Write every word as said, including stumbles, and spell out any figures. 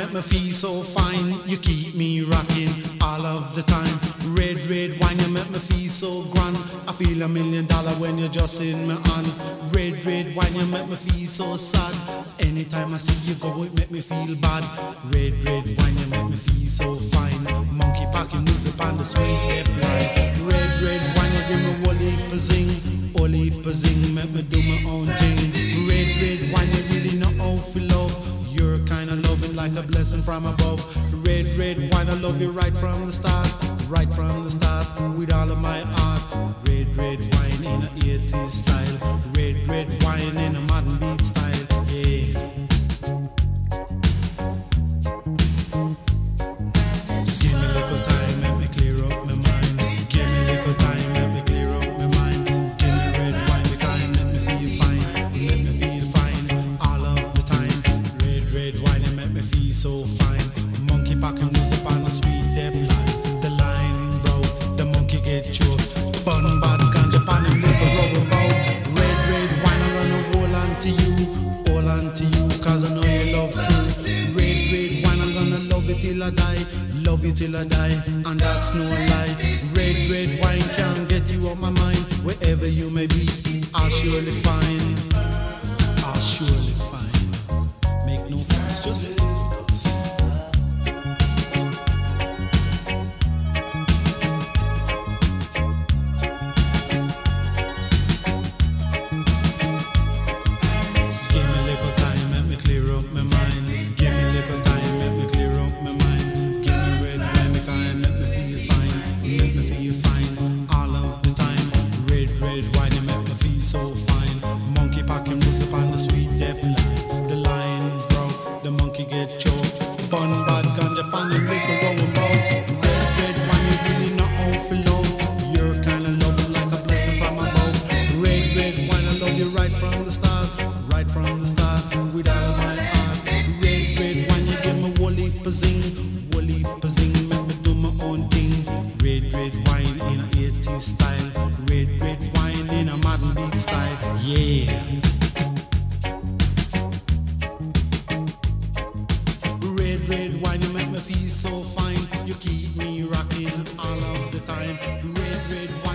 make me feel so fine. You keep me rocking all of the time. Red, red wine, you make me feel so grand. I feel a million dollar when you're just in my hand. Red, red wine, you make me feel so sad. Anytime I see you go, it make me feel bad. Red, red wine, you make me feel so fine. Monkey packing music on the sweet lip line. Red, red wine, you give me whole heap of zing. Whole heap of zing, make me do my own thing. Red, red wine, you really know how to love. You're kinda loving like a blessing from above. Red, red wine, I love you right from the start. Right from the start, with all of my heart. Red, red wine in a eighties style. Red, red wine in a modern beat style. Yeah. Give me a little time, let me clear up my mind. Give me a little time, let me clear up my mind. Give me red wine, the kind, let me feel fine. Let me feel fine all of the time. Red, red wine, it make me feel so fine. Monkey packing music on a sweet depth line. The line broke, the monkey get choked. Bun bad ganja pan him live a rubber bow. Red, red wine, I'm gonna hold on to you. Hold on to you, cause I know you love truth. Red, red wine, I'm gonna love it till I die. Love you till I die, and that's no lie. Red, red wine can't get you off my mind. Wherever you may be, I'll surely find. I'll surely find. Make no fuss, just live with us. Give me a little time, let me clear up my mind. Give me a little time, let me clear up my mind. Give me red wine, the kind, let me feel fine. Let me feel fine all of the time. Red, red wine, you make me feel so fine. Monkey packing music on the sweet depth line. The line broke, the monkey get choked. Bun bad ganja pan the liquor rolling bow. Red, red wine, you really know how to love. You're kinda loving like a blessing from above. Red, red wine, I love you right from the start. Right from the start, with all of my heart. Red, red wine, you give me whole heap of zing. Whole heap of zing, make me do my own thing. Red, red wine in a eighties style. Red, red wine in a modern beat style. Yeah. Red, red wine, you make me feel so fine. You keep me rocking all of the time. Red, red wine.